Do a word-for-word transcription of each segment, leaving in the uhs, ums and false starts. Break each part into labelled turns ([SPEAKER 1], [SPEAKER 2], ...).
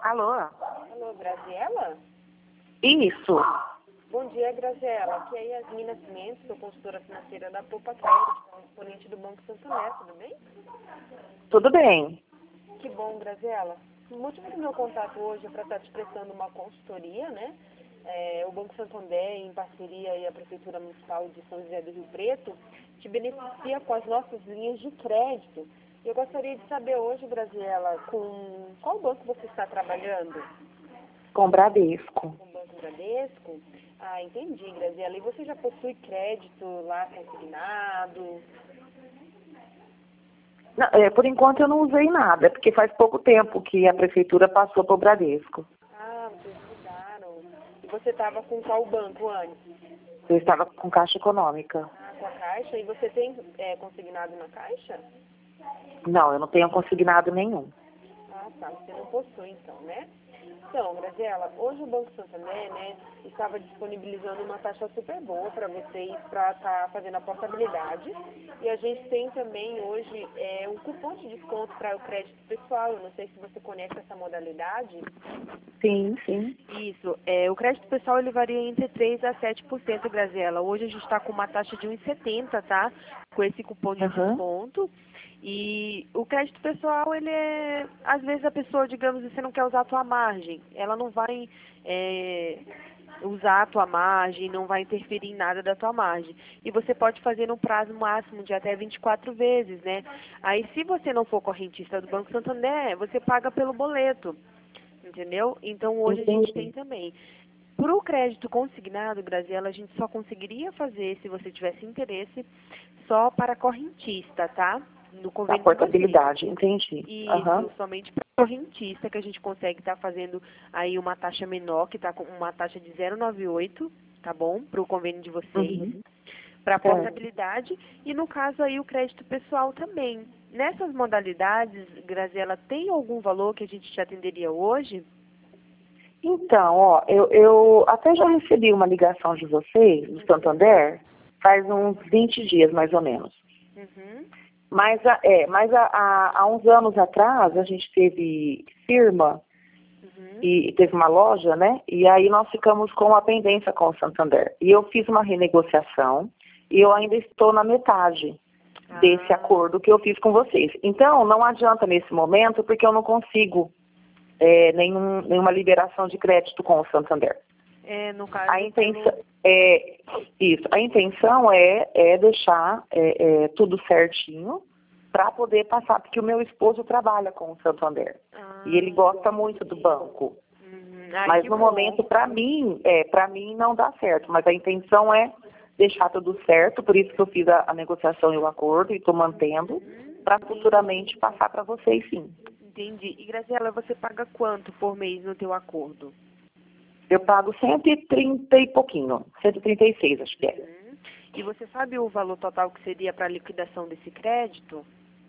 [SPEAKER 1] Alô?
[SPEAKER 2] Alô, Graziela?
[SPEAKER 1] Isso.
[SPEAKER 2] Bom dia, Graziela. Aqui é Yasmin Nascimento, sou consultora financeira da Poupa Crédito, exponente do Banco Santander, tudo bem?
[SPEAKER 1] Tudo bem.
[SPEAKER 2] Que bom, Graziela. O motivo do meu contato hoje é para estar te prestando uma consultoria, né? É, o Banco Santander, em parceria e a Prefeitura Municipal de São José do Rio Preto, te beneficia com as nossas linhas de crédito. Eu gostaria de saber hoje, Graziela, com qual banco você está trabalhando?
[SPEAKER 1] Com Bradesco.
[SPEAKER 2] Com o Banco Bradesco? Ah, entendi, Graziela. E você já possui crédito lá consignado?
[SPEAKER 1] Não, é, por enquanto eu não usei nada, porque faz pouco tempo que a prefeitura passou para o Bradesco.
[SPEAKER 2] Ah, vocês mudaram. E você estava com qual banco antes?
[SPEAKER 1] Eu estava com Caixa Econômica.
[SPEAKER 2] Ah, com a Caixa. E você tem é, consignado na Caixa?
[SPEAKER 1] Não, eu não tenho consignado nenhum.
[SPEAKER 2] Ah, tá. Você não possui, então, né? Então, Graziela, hoje o Banco Santander, né, estava disponibilizando uma taxa super boa para vocês para estar tá fazendo a portabilidade. E a gente tem também hoje é, um cupom de desconto para o crédito pessoal. Eu não sei se você conhece essa modalidade.
[SPEAKER 1] Sim, sim.
[SPEAKER 2] Isso. É, o crédito pessoal ele varia entre três a sete por cento, Graziela. Hoje a gente está com uma taxa de um vírgula setenta, tá? Com esse cupom de
[SPEAKER 1] Uhum.
[SPEAKER 2] desconto. E o crédito pessoal, ele é... Às vezes a pessoa, digamos, você não quer usar a tua margem. Ela não vai é, usar a tua margem, não vai interferir em nada da tua margem. E você pode fazer no prazo máximo de até vinte e quatro vezes, né? Aí, se você não for correntista do Banco Santander, você paga pelo boleto. Entendeu? Então, hoje
[SPEAKER 1] Entendi.
[SPEAKER 2] a gente tem também. Para o crédito consignado, Graziela, a gente só conseguiria fazer, se você tivesse interesse, só para correntista, tá? No
[SPEAKER 1] A
[SPEAKER 2] convênio de vocês.
[SPEAKER 1] portabilidade, entendi.
[SPEAKER 2] Isso,
[SPEAKER 1] Aham.
[SPEAKER 2] somente para correntista que a gente consegue estar fazendo aí uma taxa menor, que está com uma taxa de zero vírgula noventa e oito, tá bom? Para o convênio de vocês.
[SPEAKER 1] Uhum.
[SPEAKER 2] Para a
[SPEAKER 1] Certo.
[SPEAKER 2] portabilidade e, no caso, aí o crédito pessoal também. Nessas modalidades, Graziela, tem algum valor que a gente te atenderia hoje?
[SPEAKER 1] Então, ó, eu, eu até já recebi uma ligação de vocês, do Santander, faz uns vinte dias, mais ou menos.
[SPEAKER 2] Uhum.
[SPEAKER 1] Mas, a- é, mas a- a- há uns anos atrás, a gente teve firma
[SPEAKER 2] Uhum.
[SPEAKER 1] e teve uma loja, né? E aí nós ficamos com a pendência com o Santander. E eu fiz uma renegociação e eu ainda estou na metade desse
[SPEAKER 2] Ah,
[SPEAKER 1] acordo que eu fiz com vocês. Então, não adianta nesse momento, porque eu não consigo é, nenhum, nenhuma liberação de crédito com o Santander.
[SPEAKER 2] é, no caso,
[SPEAKER 1] A intenção
[SPEAKER 2] pelo...
[SPEAKER 1] é isso. A intenção é, é deixar é, é, tudo certinho para poder passar, porque o meu esposo trabalha com o Santander
[SPEAKER 2] Ah,
[SPEAKER 1] e ele gosta muito do banco.
[SPEAKER 2] uhum. Ai,
[SPEAKER 1] Mas
[SPEAKER 2] que
[SPEAKER 1] no
[SPEAKER 2] bom.
[SPEAKER 1] momento, para mim, é, para mim não dá certo. Mas a intenção é deixar tudo certo, por isso que eu fiz a, a negociação e o acordo e estou mantendo,
[SPEAKER 2] Uhum.
[SPEAKER 1] para futuramente passar para vocês, sim.
[SPEAKER 2] Entendi. E, Graziela, você paga quanto por mês no teu acordo?
[SPEAKER 1] Eu pago cento e trinta e pouquinho, cento e trinta e seis, acho que é.
[SPEAKER 2] Uhum. E você sabe o valor total que seria para a liquidação desse crédito?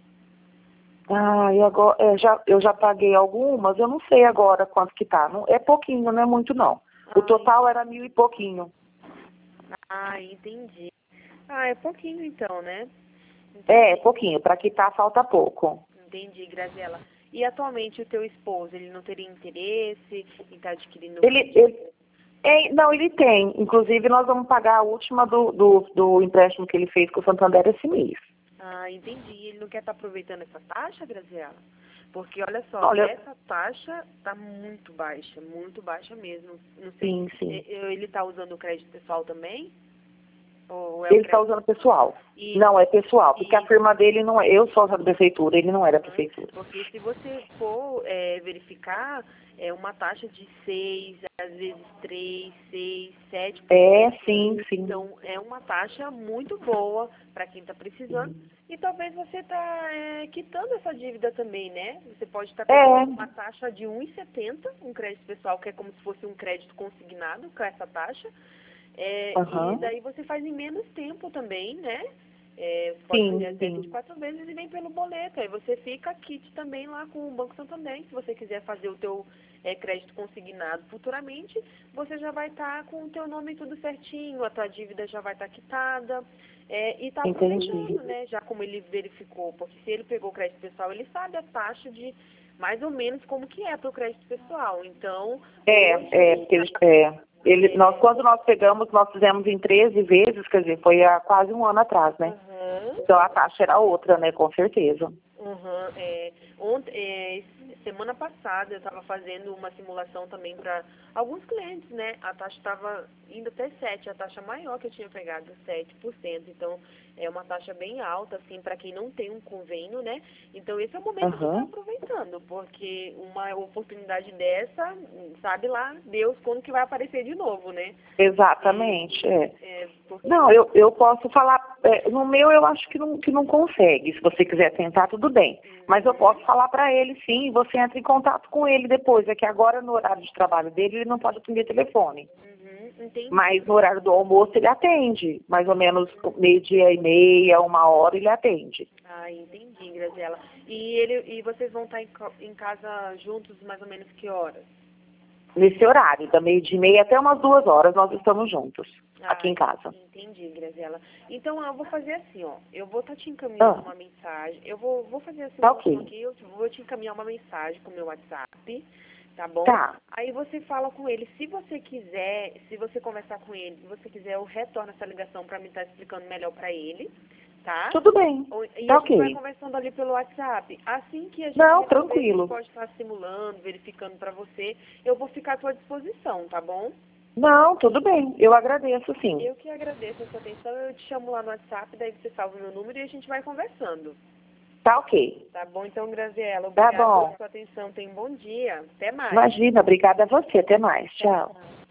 [SPEAKER 1] Ah, eu, agora, é, já, eu já paguei algumas, eu não sei agora quanto que tá. Não, é pouquinho, não é muito não. O
[SPEAKER 2] Ah,
[SPEAKER 1] total era mil e pouquinho.
[SPEAKER 2] Ah, entendi. Ah, é pouquinho então, né?
[SPEAKER 1] É, é pouquinho. Para quitar falta pouco.
[SPEAKER 2] Entendi, Graziela. E atualmente o teu esposo, ele não teria interesse em estar adquirindo o
[SPEAKER 1] Ele,
[SPEAKER 2] crédito?
[SPEAKER 1] ele é, não, ele tem. Inclusive, nós vamos pagar a última do, do, do empréstimo que ele fez com o Santander esse mês.
[SPEAKER 2] Ah, entendi. Ele não quer estar aproveitando essa taxa, Graziela? Porque, olha só,
[SPEAKER 1] Olha,
[SPEAKER 2] essa taxa está muito baixa, muito baixa mesmo. Não sei,
[SPEAKER 1] sim, sim.
[SPEAKER 2] eh, ele está usando o crédito pessoal também? Ou é o
[SPEAKER 1] Ele está
[SPEAKER 2] crédito?
[SPEAKER 1] usando pessoal.
[SPEAKER 2] E,
[SPEAKER 1] Não, é pessoal, porque a
[SPEAKER 2] e,
[SPEAKER 1] firma dele não é. Eu sou da prefeitura, ele não é da prefeitura.
[SPEAKER 2] porque se você for eh, verificar, é uma taxa de seis, às vezes três, seis, sete por
[SPEAKER 1] É,
[SPEAKER 2] cento.
[SPEAKER 1] sim, sim.
[SPEAKER 2] Então, é uma taxa muito boa para quem está precisando. E talvez você está é, quitando essa dívida também, né? Você pode estar
[SPEAKER 1] É,
[SPEAKER 2] pegando uma taxa de um vírgula setenta, um crédito pessoal, que é como se fosse um crédito consignado com essa taxa. É,
[SPEAKER 1] aham.
[SPEAKER 2] E daí você faz em menos tempo também, né? É, você pode fazer
[SPEAKER 1] Sim,
[SPEAKER 2] até
[SPEAKER 1] sim.
[SPEAKER 2] vinte e quatro vezes e vem pelo boleto. Aí você fica kit também lá com o Banco Santander. Se você quiser fazer o teu é, crédito consignado futuramente, você já vai estar com o teu nome tudo certinho, a tua dívida já vai estar quitada. É, e está
[SPEAKER 1] Entendi.
[SPEAKER 2] aproveitando, né? Já como ele verificou, porque se ele pegou o crédito pessoal, ele sabe a taxa de mais ou menos como que é para o crédito pessoal. Então,
[SPEAKER 1] É,
[SPEAKER 2] hoje,
[SPEAKER 1] é, porque eles, é, ele, nós, quando nós pegamos, nós fizemos em treze vezes, quer dizer, foi há quase um ano atrás, né?
[SPEAKER 2] Uhum.
[SPEAKER 1] Então a taxa era outra, né, com certeza.
[SPEAKER 2] Uhum, é, ontem, é, semana passada eu estava fazendo uma simulação também para alguns clientes, né? A taxa estava indo até sete, a taxa maior que eu tinha pegado, sete por cento. Então, é uma taxa bem alta, assim, para quem não tem um convênio, né? Então, esse é o momento de estar
[SPEAKER 1] Uhum.
[SPEAKER 2] aproveitando, porque uma oportunidade dessa, sabe lá, Deus, quando que vai aparecer de novo, né?
[SPEAKER 1] Exatamente, é.
[SPEAKER 2] É, porque...
[SPEAKER 1] Não, eu, eu posso falar, é, no meu eu acho que não, que não consegue, se você quiser tentar, tudo bem. Mas eu posso falar para ele sim, e você entra em contato com ele depois, é que agora no horário de trabalho dele ele não pode atender telefone.
[SPEAKER 2] Uhum, entendi.
[SPEAKER 1] Mas no horário do almoço ele atende, mais ou menos meio-dia e meia, uma hora ele atende.
[SPEAKER 2] Ah, entendi, Graziela. E, ele, e vocês vão estar em, ca- em casa juntos mais ou menos que horas?
[SPEAKER 1] Nesse horário, da meio-dia e meia até umas duas horas nós estamos juntos, aqui
[SPEAKER 2] Ah,
[SPEAKER 1] em casa.
[SPEAKER 2] entendi, Graziela. Então, eu vou fazer assim, ó. Eu vou estar te encaminhando
[SPEAKER 1] Ah,
[SPEAKER 2] uma mensagem. Eu vou, vou fazer assim,
[SPEAKER 1] tá
[SPEAKER 2] uma
[SPEAKER 1] ok.
[SPEAKER 2] aqui, eu vou te encaminhar uma mensagem com o meu WhatsApp, tá bom?
[SPEAKER 1] Tá,
[SPEAKER 2] Aí você fala com ele. Se você quiser, se você conversar com ele, se você quiser, eu retorno essa ligação para mim estar explicando melhor para ele, tá?
[SPEAKER 1] tudo bem,
[SPEAKER 2] Ou- E
[SPEAKER 1] tá
[SPEAKER 2] a gente vai
[SPEAKER 1] ok.
[SPEAKER 2] conversando ali pelo WhatsApp. Assim que a gente
[SPEAKER 1] Não,
[SPEAKER 2] resolver, a gente
[SPEAKER 1] tranquilo.
[SPEAKER 2] pode estar simulando, verificando para você. Eu vou ficar à sua disposição, tá bom?
[SPEAKER 1] Não, tudo bem, eu agradeço sim.
[SPEAKER 2] Eu que agradeço a sua atenção. Eu te chamo lá no WhatsApp, daí você salva o meu número e a gente vai conversando.
[SPEAKER 1] Tá ok.
[SPEAKER 2] Tá bom? Então, Graziela,
[SPEAKER 1] Tá
[SPEAKER 2] obrigada
[SPEAKER 1] bom.
[SPEAKER 2] pela sua atenção. Tenha um bom dia. Até mais.
[SPEAKER 1] Imagina, obrigada a você, até mais. Tchau.
[SPEAKER 2] Tchau.